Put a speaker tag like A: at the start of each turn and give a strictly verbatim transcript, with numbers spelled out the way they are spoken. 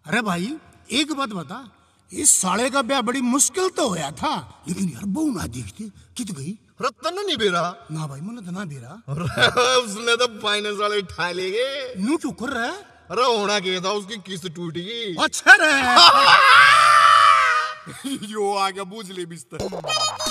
A: अरे भाई एक बात बता, इस साले का ब्याह बड़ी मुश्किल तो होया था, लेकिन यार बहू ना देखती कित गई।
B: रतन नहीं बेरा
A: ना भाई मुझे तो ना बेरा।
B: उसने तो फाइनेंस वाले उठा लेगे।
A: न्यू क्यों कर रहा है?
B: अरे होना क्या था, उसकी किस्त टूट गई।
A: अच्छा रे।
B: यो आ गया बूझ ले बिस्तर।